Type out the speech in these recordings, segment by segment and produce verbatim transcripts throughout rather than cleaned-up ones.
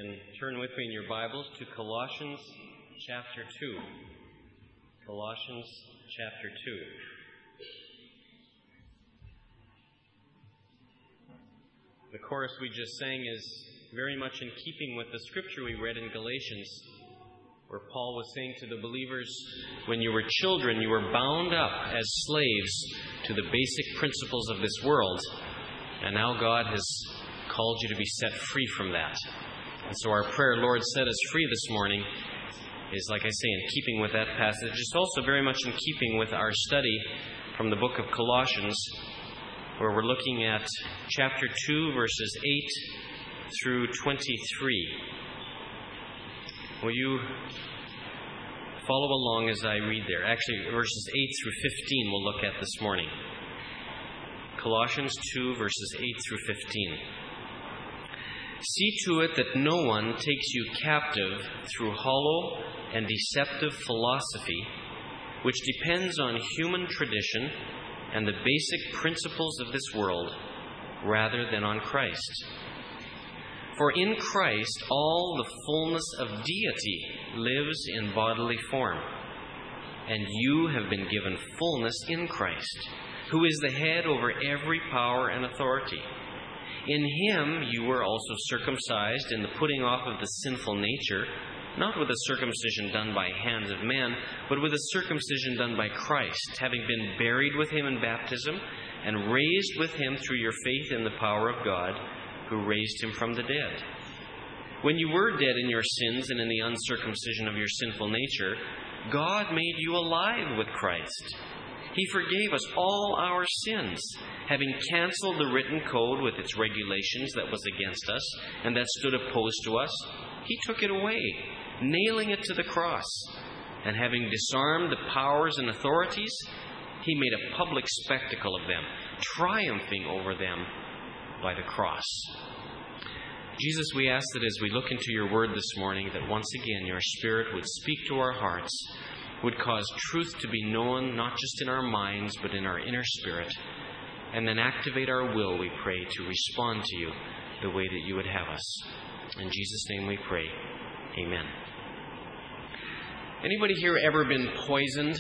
And turn with me in your Bibles to Colossians chapter two. Colossians chapter two. The chorus we just sang is very much in keeping with the scripture we read in Galatians, where Paul was saying to the believers, when you were children, you were bound up as slaves to the basic principles of this world, and now God has called you to be set free from that. And so our prayer, Lord, set us free this morning, is, like I say, in keeping with that passage. It's also very much in keeping with our study from the book of Colossians, where we're looking at chapter two, verses eight through twenty-three. Will you follow along as I read there? Actually, verses eight through fifteen we'll look at this morning. Colossians two, verses eight through fifteen. See to it that no one takes you captive through hollow and deceptive philosophy, which depends on human tradition and the basic principles of this world, rather than on Christ. For in Christ all the fullness of deity lives in bodily form, and you have been given fullness in Christ, who is the head over every power and authority. In Him you were also circumcised in the putting off of the sinful nature, not with a circumcision done by hands of men, but with a circumcision done by Christ, having been buried with Him in baptism, and raised with Him through your faith in the power of God, who raised Him from the dead. When you were dead in your sins and in the uncircumcision of your sinful nature, God made you alive with Christ. He forgave us all our sins, having canceled the written code with its regulations that was against us and that stood opposed to us. He took it away, nailing it to the cross. And having disarmed the powers and authorities, He made a public spectacle of them, triumphing over them by the cross. Jesus, we ask that as we look into your word this morning, that once again your Spirit would speak to our hearts, would cause truth to be known not just in our minds but in our inner spirit, and then activate our will, we pray, to respond to you the way that you would have us. In Jesus' name we pray. Amen. Anybody here ever been poisoned?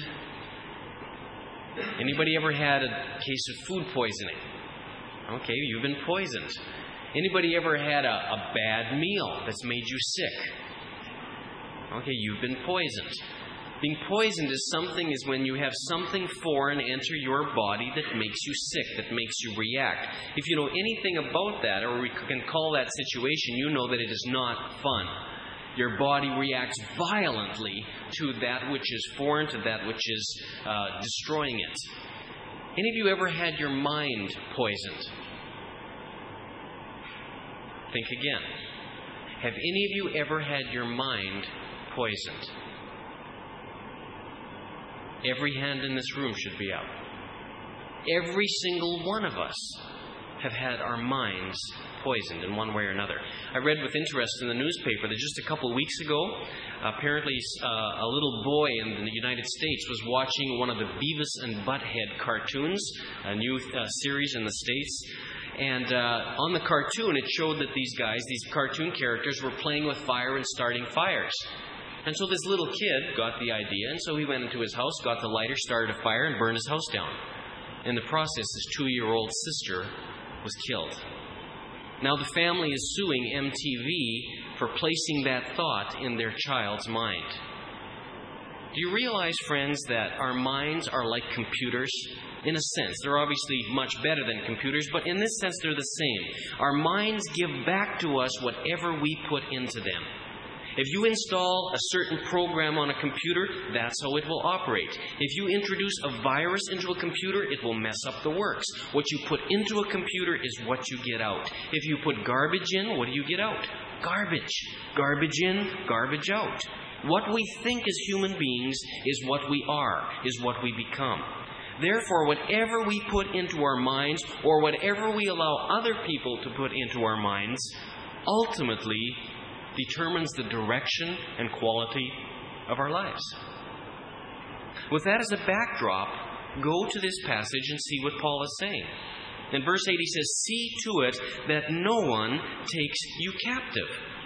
Anybody ever had a case of food poisoning? Okay, you've been poisoned. Anybody ever had a, a bad meal that's made you sick? Okay, you've been poisoned. Being poisoned is something is when you have something foreign enter your body that makes you sick, that makes you react. If you know anything about that, or we can call that situation, you know that it is not fun. Your body reacts violently to that which is foreign, to that which is uh, destroying it. Any of you ever had your mind poisoned? Think again. Have any of you ever had your mind poisoned? Every hand in this room should be up. Every single one of us have had our minds poisoned in one way or another. I read with interest in the newspaper that just a couple of weeks ago, apparently uh, a little boy in the United States was watching one of the Beavis and Butthead cartoons, a new uh, series in the States. And uh, on the cartoon, it showed that these guys, these cartoon characters, were playing with fire and starting fires. And so this little kid got the idea, and so he went into his house, got the lighter, started a fire, and burned his house down. In the process, his two-year-old sister was killed. Now the family is suing M T V for placing that thought in their child's mind. Do you realize, friends, that our minds are like computers? In a sense, they're obviously much better than computers, but in this sense, they're the same. Our minds give back to us whatever we put into them. If you install a certain program on a computer, that's how it will operate. If you introduce a virus into a computer, it will mess up the works. What you put into a computer is what you get out. If you put garbage in, what do you get out? Garbage. Garbage in, garbage out. What we think as human beings is what we are, is what we become. Therefore, whatever we put into our minds, or whatever we allow other people to put into our minds, ultimately determines the direction and quality of our lives. With that as a backdrop, go to this passage and see what Paul is saying. In verse eight he says, "See to it that no one takes you captive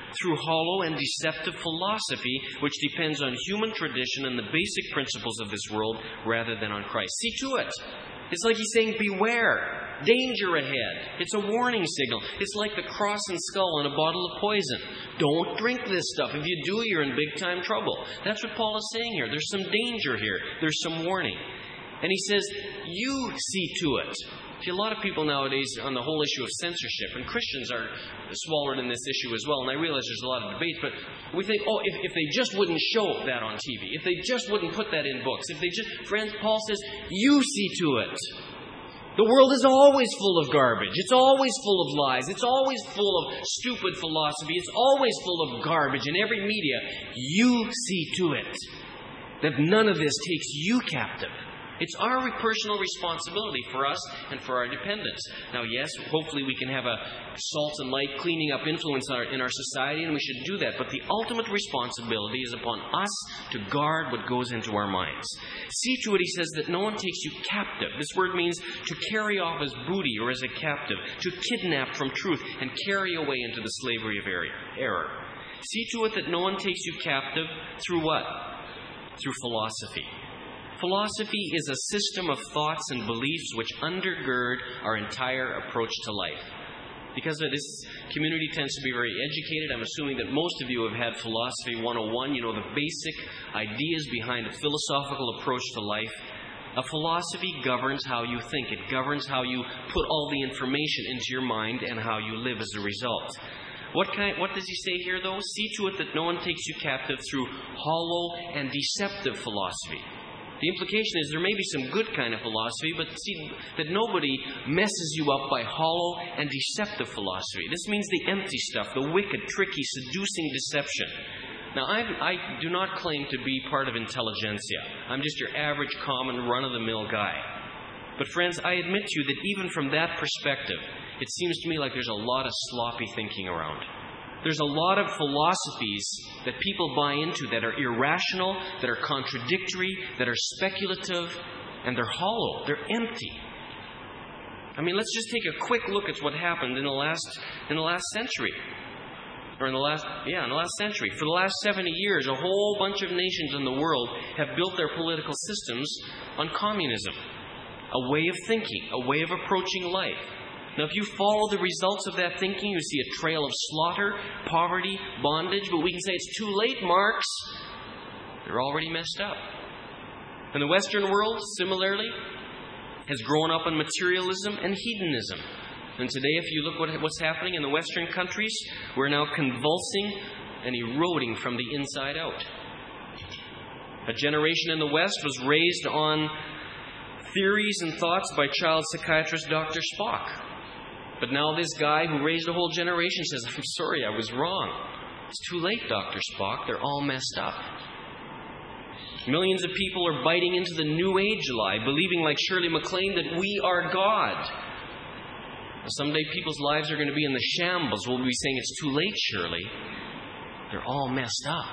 through hollow and deceptive philosophy, which depends on human tradition and the basic principles of this world rather than on Christ. See to it. It's like he's saying, beware. Danger ahead. It's a warning signal. It's like the cross and skull on a bottle of poison. Don't drink this stuff. If you do, you're in big time trouble. That's what Paul is saying here. There's some danger here. There's some warning. And he says, you see to it. See, a lot of people nowadays on the whole issue of censorship, and Christians are swallowed in this issue as well, and I realize there's a lot of debate, but we think, oh, if, if they just wouldn't show that on T V, if they just wouldn't put that in books, if they just... Friends, Paul says, you see to it. The world is always full of garbage. It's always full of lies. It's always full of stupid philosophy. It's always full of garbage in every media. You see to it that none of this takes you captive. It's our personal responsibility for us and for our dependents. Now, yes, hopefully we can have a salt and light cleaning up influence in our, in our society, and we should do that. But the ultimate responsibility is upon us to guard what goes into our minds. See to it, he says, that no one takes you captive. This word means to carry off as booty or as a captive, to kidnap from truth and carry away into the slavery of error. See to it that no one takes you captive through what? Through philosophy. Philosophy is a system of thoughts and beliefs which undergird our entire approach to life. Because this community tends to be very educated, I'm assuming that most of you have had Philosophy one oh one, you know, the basic ideas behind a philosophical approach to life. A philosophy governs how you think. It governs how you put all the information into your mind and how you live as a result. What kind, what does he say here, though? See to it that no one takes you captive through hollow and deceptive philosophy. The implication is there may be some good kind of philosophy, but see that nobody messes you up by hollow and deceptive philosophy. This means the empty stuff, the wicked, tricky, seducing deception. Now, I, I do not claim to be part of intelligentsia. I'm just your average, common, run-of-the-mill guy. But friends, I admit to you that even from that perspective, it seems to me like there's a lot of sloppy thinking around. There's a lot of philosophies that people buy into that are irrational, that are contradictory, that are speculative, and they're hollow. They're empty. I mean, let's just take a quick look at what happened in the last in the last century. Or in the last, yeah, in the last century. For the last seventy years, a whole bunch of nations in the world have built their political systems on communism. A way of thinking, a way of approaching life. Now, if you follow the results of that thinking, you see a trail of slaughter, poverty, bondage, but we can say it's too late, Marx. They're already messed up. And the Western world, similarly, has grown up on materialism and hedonism. And today, if you look at what's happening in the Western countries, we're now convulsing and eroding from the inside out. A generation in the West was raised on theories and thoughts by child psychiatrist Doctor Spock. But now this guy who raised a whole generation says, I'm sorry, I was wrong. It's too late, Doctor Spock. They're all messed up. Millions of people are biting into the New Age lie, believing like Shirley MacLaine that we are God. Someday people's lives are going to be in the shambles. We'll be saying it's too late, Shirley. They're all messed up.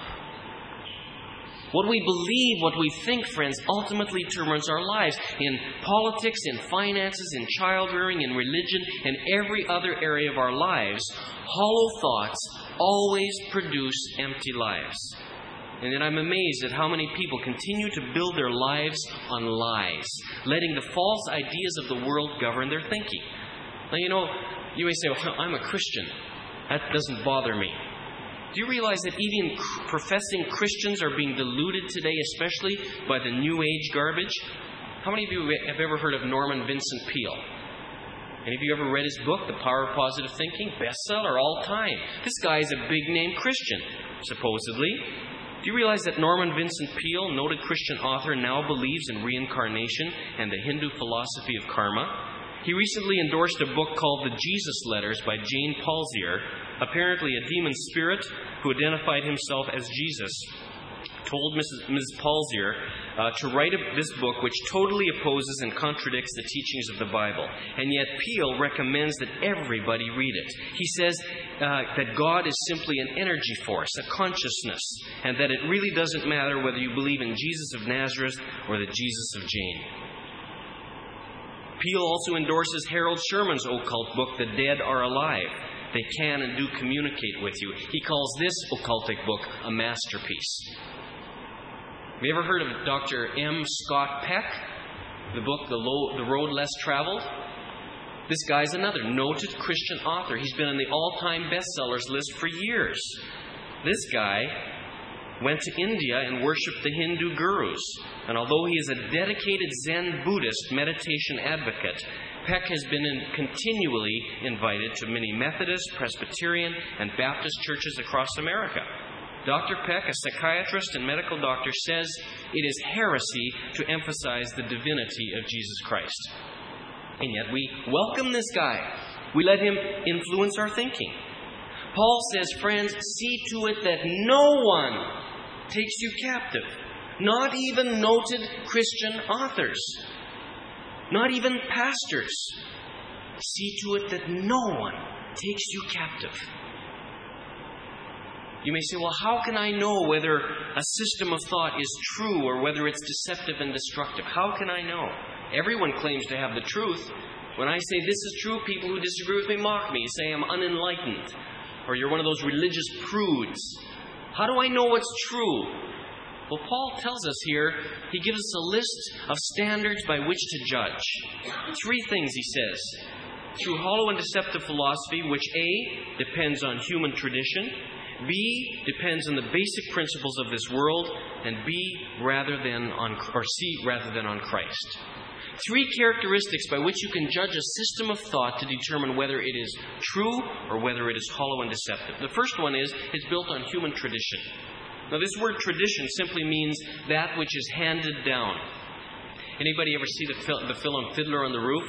What we believe, what we think, friends, ultimately determines our lives. In politics, in finances, in child-rearing, in religion, and every other area of our lives, hollow thoughts always produce empty lives. And then I'm amazed at how many people continue to build their lives on lies, letting the false ideas of the world govern their thinking. Now, you know, you may say, well, I'm a Christian. That doesn't bother me. Do you realize that even professing Christians are being deluded today, especially by the New Age garbage? How many of you have ever heard of Norman Vincent Peale? Any of you ever read his book, The Power of Positive Thinking? Bestseller all time. This guy is a big-name Christian, supposedly. Do you realize that Norman Vincent Peale, noted Christian author, now believes in reincarnation and the Hindu philosophy of karma? He recently endorsed a book called The Jesus Letters by Jane Palzier. Apparently a demon spirit who identified himself as Jesus told Missus Missus Palzier uh, to write a, this book which totally opposes and contradicts the teachings of the Bible. And yet Peale recommends that everybody read it. He says uh, that God is simply an energy force, a consciousness, and that it really doesn't matter whether you believe in Jesus of Nazareth or the Jesus of Jane. Peale also endorses Harold Sherman's occult book, The Dead Are Alive. they can and do communicate with you. He calls this occultic book a masterpiece. Have you ever heard of Doctor M. Scott Peck? The book, The, Low, the Road Less Traveled? This guy's another noted Christian author. He's been on the all-time bestsellers list for years. This guy went to India and worshipped the Hindu gurus. And although he is a dedicated Zen Buddhist meditation advocate, Peck has been in, continually invited to many Methodist, Presbyterian, and Baptist churches across America. Doctor Peck, a psychiatrist and medical doctor, says it is heresy to emphasize the divinity of Jesus Christ. And yet we welcome this guy. We let him influence our thinking. Paul says, friends, see to it that no one takes you captive. Not even noted Christian authors. Not even pastors. See to it that no one takes you captive. You may say, well, how can I know whether a system of thought is true or whether it's deceptive and destructive? How can I know? Everyone claims to have the truth. When I say this is true, people who disagree with me mock me, say I'm unenlightened, or you're one of those religious prudes. How do I know what's true? Well, Paul tells us here, he gives us a list of standards by which to judge. Three things, he says. Through hollow and deceptive philosophy, which A, depends on human tradition, B, depends on the basic principles of this world, and B, rather than on, or C, rather than on Christ. Three characteristics by which you can judge a system of thought to determine whether it is true or whether it is hollow and deceptive. The first one is, it's built on human tradition. Now, this word tradition simply means that which is handed down. Anybody ever see the, fil- the film Fiddler on the Roof?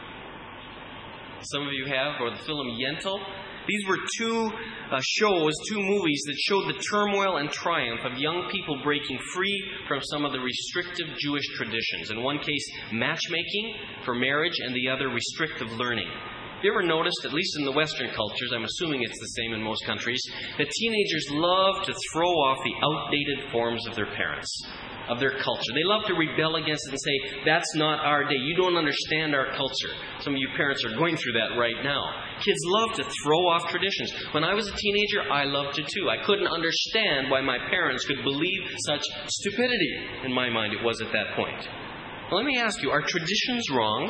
Some of you have, or the film Yentl. These were two uh, shows, two movies that showed the turmoil and triumph of young people breaking free from some of the restrictive Jewish traditions. In one case, matchmaking for marriage, and the other, restrictive learning. Have you ever noticed, at least in the Western cultures, I'm assuming it's the same in most countries, that teenagers love to throw off the outdated forms of their parents, of their culture. They love to rebel against it and say, that's not our day. You don't understand our culture. Some of you parents are going through that right now. Kids love to throw off traditions. When I was a teenager, I loved to too. I couldn't understand why my parents could believe such stupidity. In my mind, it was at that point. Well, let me ask you, are traditions wrong?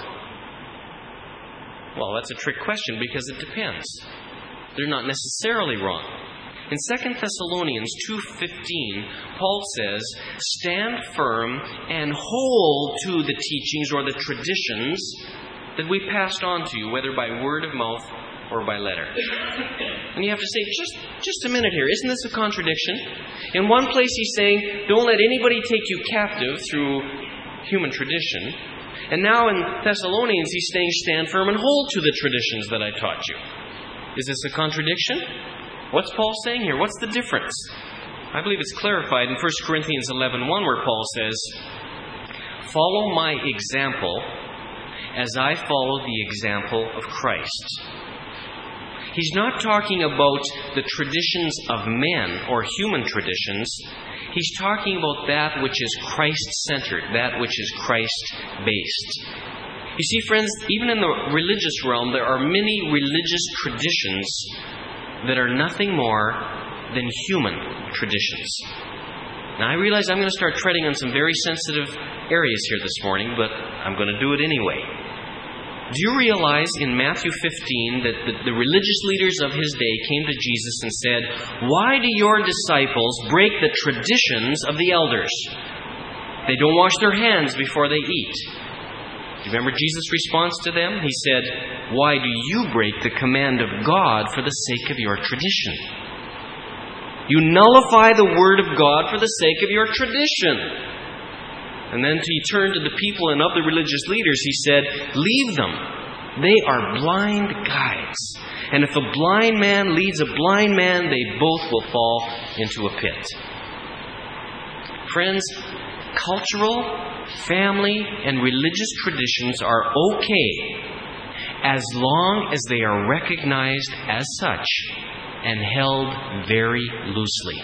Well, that's a trick question because it depends. They're not necessarily wrong. In Second Thessalonians two fifteen, Paul says, stand firm and hold to the teachings or the traditions that we passed on to you, whether by word of mouth or by letter. And you have to say, just, just a minute here, isn't this a contradiction? In one place he's saying, don't let anybody take you captive through human tradition. And now in Thessalonians he's saying, stand firm and hold to the traditions that I taught you. Is this a contradiction? What's Paul saying here? What's the difference? I believe it's clarified in First Corinthians eleven one, where Paul says, follow my example as I follow the example of Christ. He's not talking about the traditions of men or human traditions. He's talking about that which is Christ-centered, that which is Christ-based. You see, friends, even in the religious realm, there are many religious traditions that are nothing more than human traditions. Now, I realize I'm going to start treading on some very sensitive areas here this morning, but I'm going to do it anyway. Do you realize in Matthew fifteen that the, the religious leaders of his day came to Jesus and said, why do your disciples break the traditions of the elders? They don't wash their hands before they eat. Do you remember Jesus' response to them? He said, why do you break the command of God for the sake of your tradition? You nullify the word of God for the sake of your tradition. And then he turned to the people and of the religious leaders, he said, leave them. They are blind guides. And if a blind man leads a blind man, they both will fall into a pit. Friends, cultural, family, and religious traditions are okay as long as they are recognized as such and held very loosely.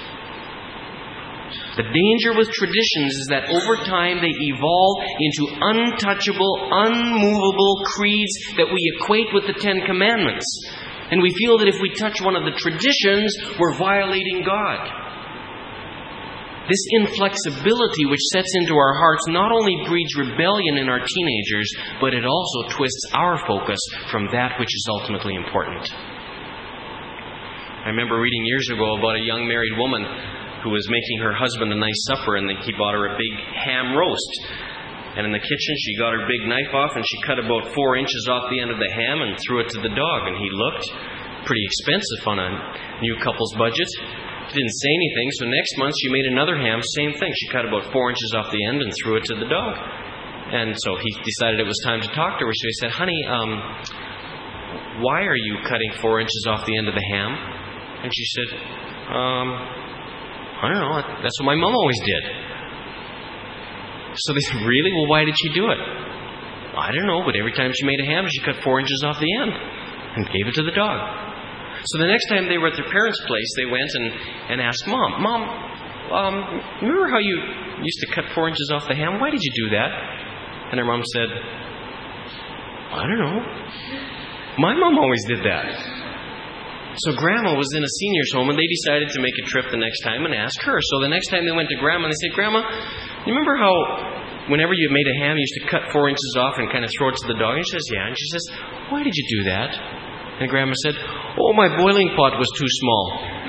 The danger with traditions is that over time they evolve into untouchable, unmovable creeds that we equate with the Ten Commandments. And we feel that if we touch one of the traditions, we're violating God. This inflexibility which sets into our hearts not only breeds rebellion in our teenagers, but it also twists our focus from that which is ultimately important. I remember reading years ago about a young married woman who was making her husband a nice supper, and he bought her a big ham roast. And in the kitchen, she got her big knife off, and she cut about four inches off the end of the ham and threw it to the dog. And he looked pretty expensive on a new couple's budget. He didn't say anything, so next month she made another ham, same thing. She cut about four inches off the end and threw it to the dog. And so he decided it was time to talk to her. So he said, honey, um, why are you cutting four inches off the end of the ham? And she said, um, I don't know, that's what my mom always did. So they said, really? Well, why did she do it? I don't know, but every time she made a ham, she cut four inches off the end and gave it to the dog. So the next time they were at their parents' place, they went and, and asked Mom, Mom, um, remember how you used to cut four inches off the ham? Why did you do that? And her mom said, I don't know. My mom always did that. So Grandma was in a senior's home, and they decided to make a trip the next time and ask her. So the next time they went to Grandma, they said, Grandma, you remember how whenever you made a ham, you used to cut four inches off and kind of throw it to the dog? And she says, yeah. And she says, why did you do that? And Grandma said, oh, my boiling pot was too small.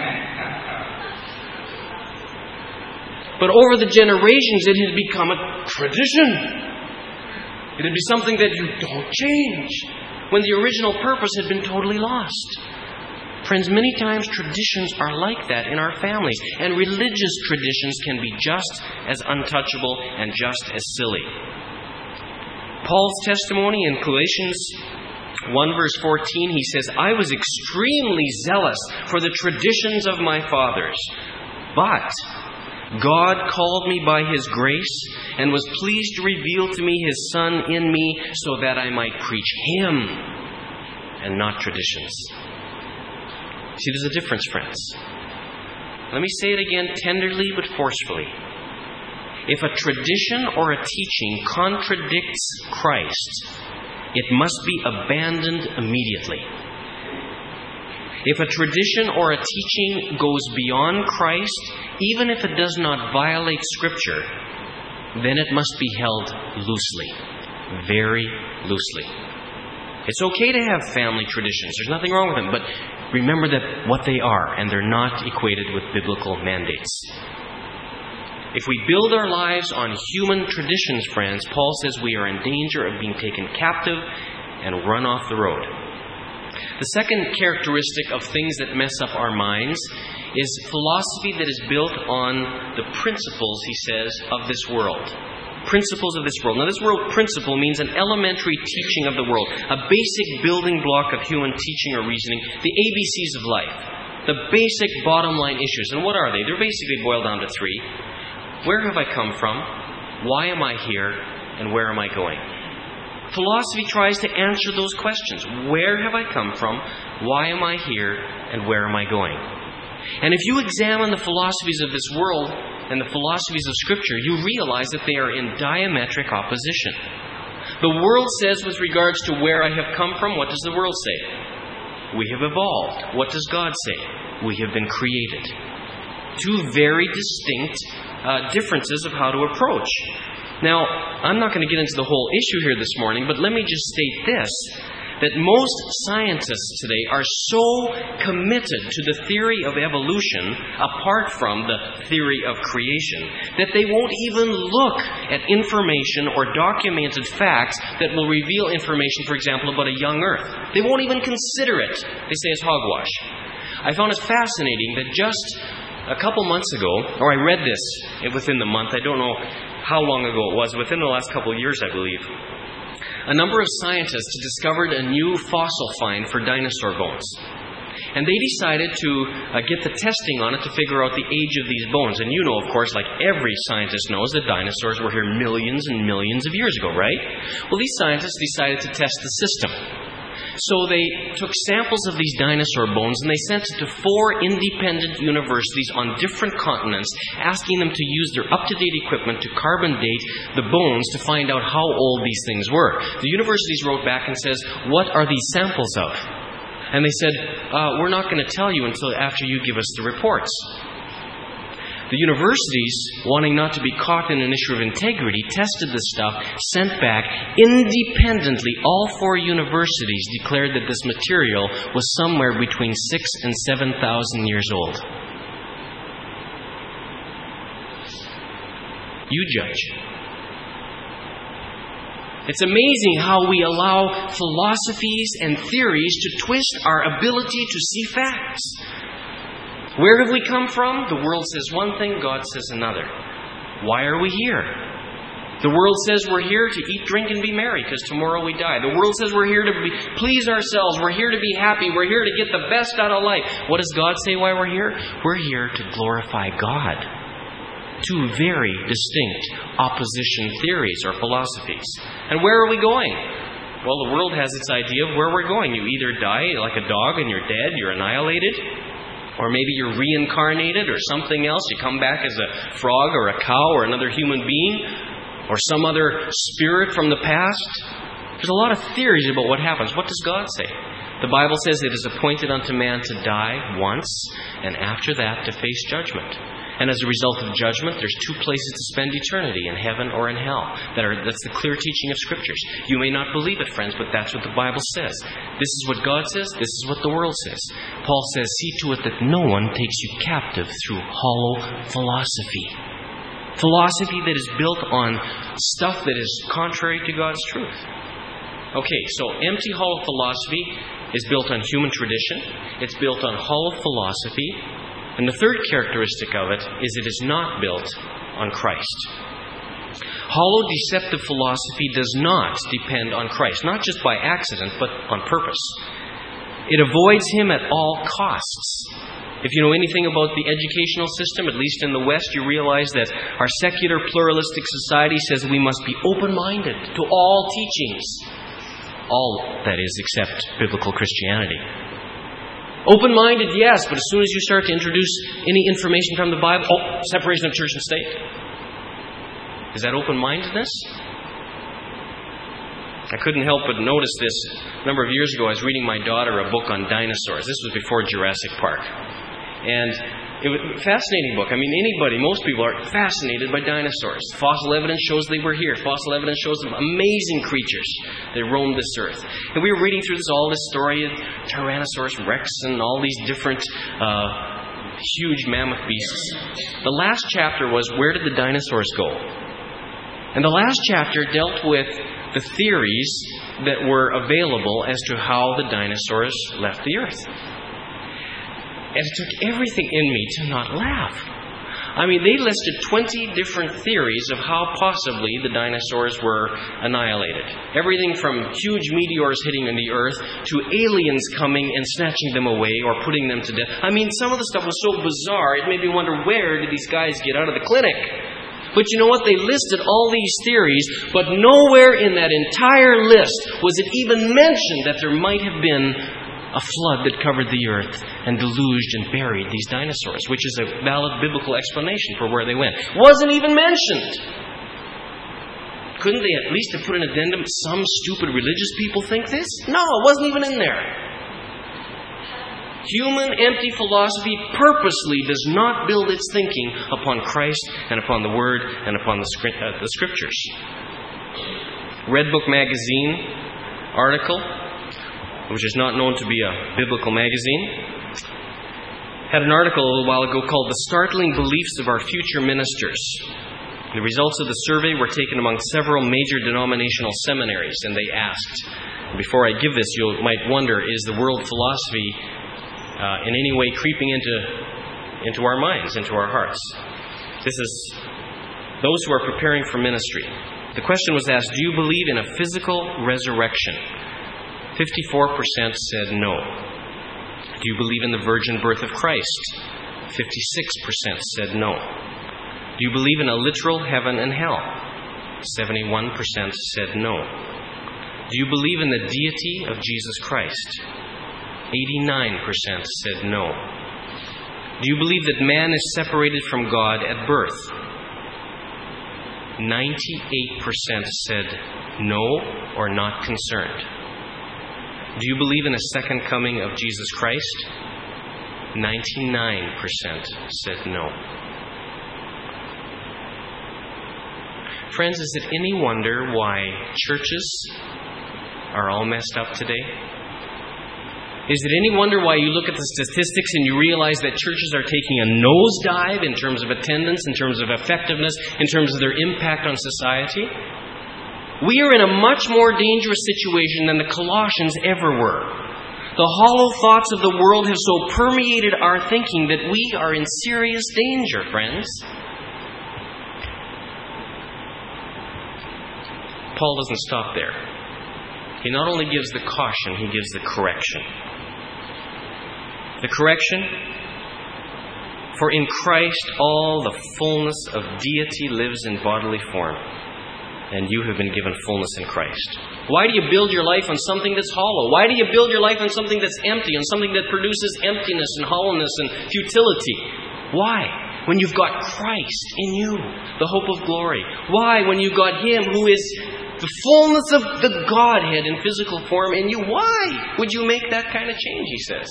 But over the generations, it had become a tradition. It had be something that you don't change, when the original purpose had been totally lost. Friends, many times traditions are like that in our families, and religious traditions can be just as untouchable and just as silly. Paul's testimony in Galatians one verse fourteen, he says, I was extremely zealous for the traditions of my fathers, but God called me by His grace and was pleased to reveal to me His Son in me so that I might preach Him and not traditions. See, there's a difference, friends. Let me say it again tenderly but forcefully. If a tradition or a teaching contradicts Christ, it must be abandoned immediately. If a tradition or a teaching goes beyond Christ, even if it does not violate Scripture, then it must be held loosely, very loosely. It's okay to have family traditions. There's nothing wrong with them, but remember that what they are, and they're not equated with biblical mandates. If we build our lives on human traditions, friends, Paul says we are in danger of being taken captive and run off the road. The second characteristic of things that mess up our minds is philosophy that is built on the principles, he says, of this world. Principles of this world. Now, this word principle means an elementary teaching of the world, a basic building block of human teaching or reasoning, the A B Cs of life, the basic bottom line issues. And what are they? They're basically boiled down to three. Where have I come from? Why am I here? And where am I going? Philosophy tries to answer those questions. Where have I come from? Why am I here? And where am I going? And if you examine the philosophies of this world and the philosophies of Scripture, you realize that they are in diametric opposition. The world says with regards to where I have come from, what does the world say? We have evolved. What does God say? We have been created. Two very distinct uh, differences of how to approach. Now, I'm not going to get into the whole issue here this morning, but let me just state this, that most scientists today are so committed to the theory of evolution, apart from the theory of creation, that they won't even look at information or documented facts that will reveal information, for example, about a young Earth. They won't even consider it. They say it's hogwash. I found it fascinating that just a couple months ago, or I read this within the month, I don't know how long ago it was, within the last couple of years, I believe, a number of scientists discovered a new fossil find for dinosaur bones. And they decided to uh, get the testing on it to figure out the age of these bones. And you know, of course, like every scientist knows, that dinosaurs were here millions and millions of years ago, right? Well, these scientists decided to test the system. So they took samples of these dinosaur bones and they sent it to four independent universities on different continents, asking them to use their up-to-date equipment to carbon date the bones to find out how old these things were. The universities wrote back and says, what are these samples of? And they said, uh, we're not going to tell you until after you give us the reports. The universities, wanting not to be caught in an issue of integrity, tested the stuff, sent back. Independently, all four universities declared that this material was somewhere between six and seven thousand years old. You judge. It's amazing how we allow philosophies and theories to twist our ability to see facts. Where have we come from? The world says one thing, God says another. Why are we here? The world says we're here to eat, drink, and be merry because tomorrow we die. The world says we're here to be, please ourselves. We're here to be happy. We're here to get the best out of life. What does God say why we're here? We're here to glorify God. Two very distinct opposition theories or philosophies. And where are we going? Well, the world has its idea of where we're going. You either die like a dog and you're dead, you're annihilated. Or maybe you're reincarnated or something else. You come back as a frog or a cow or another human being or some other spirit from the past. There's a lot of theories about what happens. What does God say? The Bible says it is appointed unto man to die once and after that to face judgment. And as a result of judgment, there's two places to spend eternity, in heaven or in hell. That are, that's the clear teaching of Scriptures. You may not believe it, friends, but that's what the Bible says. This is what God says. This is what the world says. Paul says, see to it that no one takes you captive through hollow philosophy. Philosophy that is built on stuff that is contrary to God's truth. Okay, so empty, hollow philosophy is built on human tradition. It's built on hollow philosophy. And the third characteristic of it is it is not built on Christ. Hollow, deceptive philosophy does not depend on Christ, not just by accident, but on purpose. It avoids Him at all costs. If you know anything about the educational system, at least in the West, you realize that our secular pluralistic society says we must be open-minded to all teachings. All, that is, except biblical Christianity. Open-minded, yes, but as soon as you start to introduce any information from the Bible, oh, separation of church and state. Is that open-mindedness? I couldn't help but notice this. A number of years ago, I was reading my daughter a book on dinosaurs. This was before Jurassic Park. And it was a fascinating book. I mean, anybody, most people are fascinated by dinosaurs. Fossil evidence shows they were here. Fossil evidence shows them amazing creatures that roamed this earth. And we were reading through this all this story of Tyrannosaurus Rex and all these different uh, huge mammoth beasts. The last chapter was, where did the dinosaurs go? And the last chapter dealt with the theories that were available as to how the dinosaurs left the earth. And it took everything in me to not laugh. I mean, they listed twenty different theories of how possibly the dinosaurs were annihilated. Everything from huge meteors hitting on the earth to aliens coming and snatching them away or putting them to death. I mean, some of the stuff was so bizarre, it made me wonder, where did these guys get out of the clinic? But you know what? They listed all these theories, but nowhere in that entire list was it even mentioned that there might have been a flood that covered the earth and deluged and buried these dinosaurs, which is a valid biblical explanation for where they went. Wasn't even mentioned. Couldn't they at least have put an addendum? Some stupid religious people think this? No, it wasn't even in there. Human empty philosophy purposely does not build its thinking upon Christ and upon the Word and upon the, script, uh, the Scriptures. Redbook Magazine article, which is not known to be a biblical magazine, had an article a little while ago called The Startling Beliefs of Our Future Ministers. The results of the survey were taken among several major denominational seminaries, and they asked, before I give this, you might wonder, is the world philosophy uh, in any way creeping into, into our minds, into our hearts? This is those who are preparing for ministry. The question was asked, do you believe in a physical resurrection? fifty-four percent said no. Do you believe in the virgin birth of Christ? fifty-six percent said no. Do you believe in a literal heaven and hell? seventy-one percent said no. Do you believe in the deity of Jesus Christ? eighty-nine percent said no. Do you believe that man is separated from God at birth? ninety-eight percent said no or not concerned. Do you believe in a second coming of Jesus Christ? ninety-nine percent said no. Friends, is it any wonder why churches are all messed up today? Is it any wonder why you look at the statistics and you realize that churches are taking a nosedive in terms of attendance, in terms of effectiveness, in terms of their impact on society? We are in a much more dangerous situation than the Colossians ever were. The hollow thoughts of the world have so permeated our thinking that we are in serious danger, friends. Paul doesn't stop there. He not only gives the caution, he gives the correction. The correction, for in Christ all the fullness of deity lives in bodily form, and you have been given fullness in Christ. Why do you build your life on something that's hollow? Why do you build your life on something that's empty, on something that produces emptiness and hollowness and futility? Why? When you've got Christ in you, the hope of glory. Why? When you've got Him who is the fullness of the Godhead in physical form in you. Why would you make that kind of change, he says.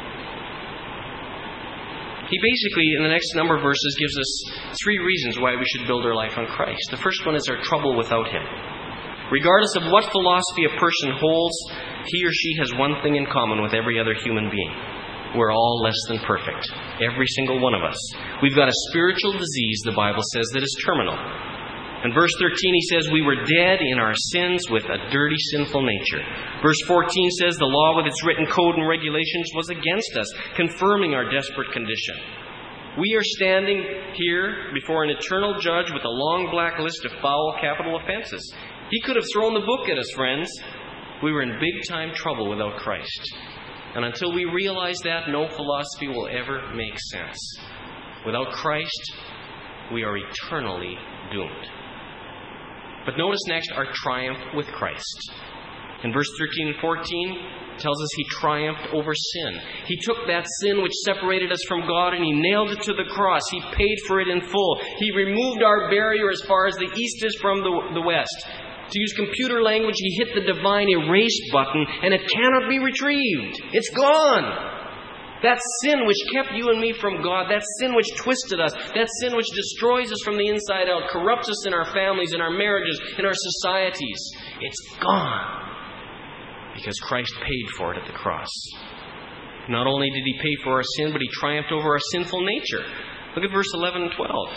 He basically, in the next number of verses, gives us three reasons why we should build our life on Christ. The first one is our trouble without Him. Regardless of what philosophy a person holds, he or she has one thing in common with every other human being. We're all less than perfect. Every single one of us. We've got a spiritual disease, the Bible says, that is terminal. In verse thirteen, he says, we were dead in our sins with a dirty, sinful nature. Verse fourteen says, the law with its written code and regulations was against us, confirming our desperate condition. We are standing here before an eternal judge with a long black list of foul capital offenses. He could have thrown the book at us, friends. We were in big-time trouble without Christ. And until we realize that, no philosophy will ever make sense. Without Christ, we are eternally doomed. But notice next our triumph with Christ. In verse thirteen and fourteen, it tells us He triumphed over sin. He took that sin which separated us from God and He nailed it to the cross. He paid for it in full. He removed our barrier as far as the east is from the, the west. To use computer language, He hit the divine erase button and it cannot be retrieved. It's gone. That sin which kept you and me from God, that sin which twisted us, that sin which destroys us from the inside out, corrupts us in our families, in our marriages, in our societies, it's gone. Because Christ paid for it at the cross. Not only did He pay for our sin, but He triumphed over our sinful nature. Look at verse eleven and twelve.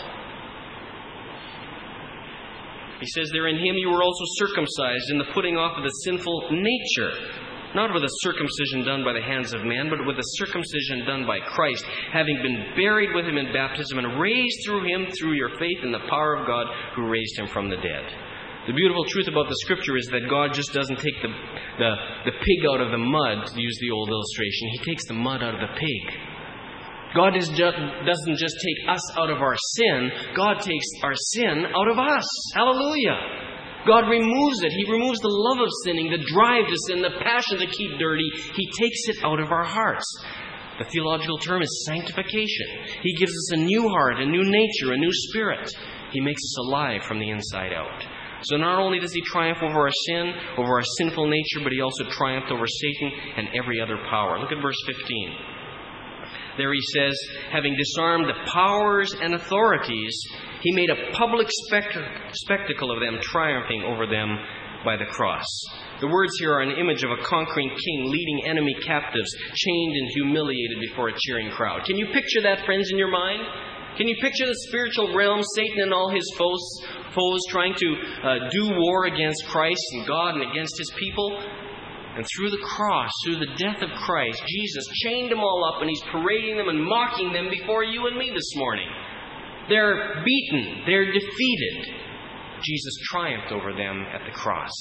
He says, there in Him you were also circumcised in the putting off of the sinful nature. Not with a circumcision done by the hands of man, but with a circumcision done by Christ, having been buried with Him in baptism and raised through Him through your faith in the power of God who raised Him from the dead. The beautiful truth about the Scripture is that God just doesn't take the, the, the pig out of the mud, to use the old illustration. He takes the mud out of the pig. God is just, doesn't just take us out of our sin. God takes our sin out of us. Hallelujah. God removes it. He removes the love of sinning, the drive to sin, the passion to keep dirty. He takes it out of our hearts. The theological term is sanctification. He gives us a new heart, a new nature, a new spirit. He makes us alive from the inside out. So not only does He triumph over our sin, over our sinful nature, but He also triumphed over Satan and every other power. Look at verse fifteen. There he says, having disarmed the powers and authorities, He made a public spect- spectacle of them, triumphing over them by the cross. The words here are an image of a conquering king leading enemy captives, chained and humiliated before a cheering crowd. Can you picture that, friends, in your mind? Can you picture the spiritual realm, Satan and all his foes, foes trying to uh, do war against Christ and God and against His people? And through the cross, through the death of Christ, Jesus chained them all up and He's parading them and mocking them before you and me this morning. They're beaten. They're defeated. Jesus triumphed over them at the cross.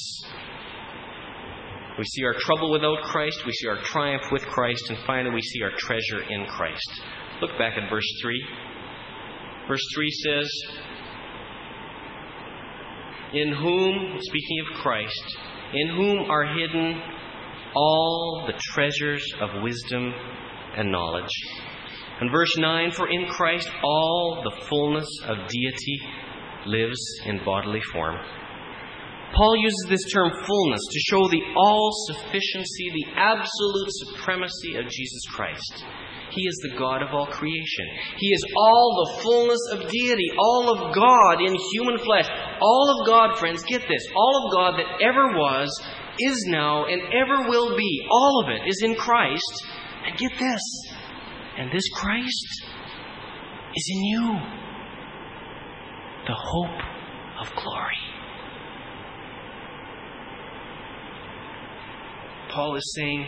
We see our trouble without Christ. We see our triumph with Christ. And finally, we see our treasure in Christ. Look back at verse three. Verse three says, in whom, speaking of Christ, in whom are hidden all the treasures of wisdom and knowledge. And verse nine, for in Christ all the fullness of deity lives in bodily form. Paul uses this term fullness to show the all-sufficiency, the absolute supremacy of Jesus Christ. He is the God of all creation. He is all the fullness of deity, all of God in human flesh. All of God, friends, get this, all of God that ever was, is now, and ever will be, all of it is in Christ. And get this, and this Christ is in you, the hope of glory. Paul is saying,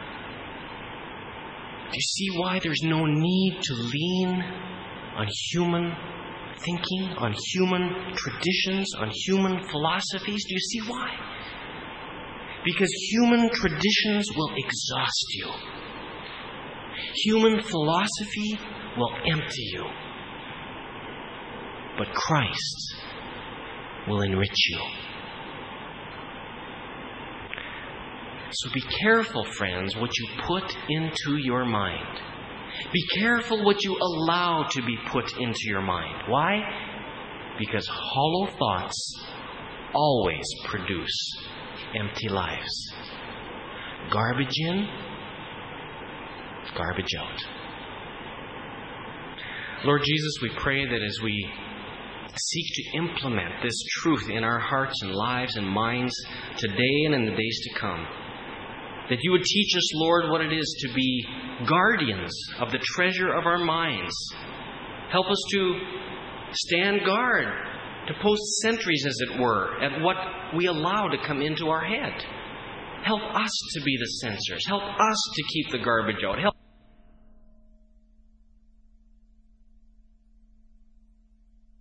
do you see why there's no need to lean on human thinking, on human traditions, on human philosophies? Do you see why? Because human traditions will exhaust you. Human philosophy will empty you. But Christ will enrich you. So be careful, friends, what you put into your mind. Be careful what you allow to be put into your mind. Why? Because hollow thoughts always produce empty lives. Garbage in, garbage out. Lord Jesus, we pray that as we seek to implement this truth in our hearts and lives and minds today and in the days to come, that you would teach us, Lord, what it is to be guardians of the treasure of our minds. Help us to stand guard, to post sentries, as it were, at what we allow to come into our head. Help us to be the censors. Help us to keep the garbage out. Help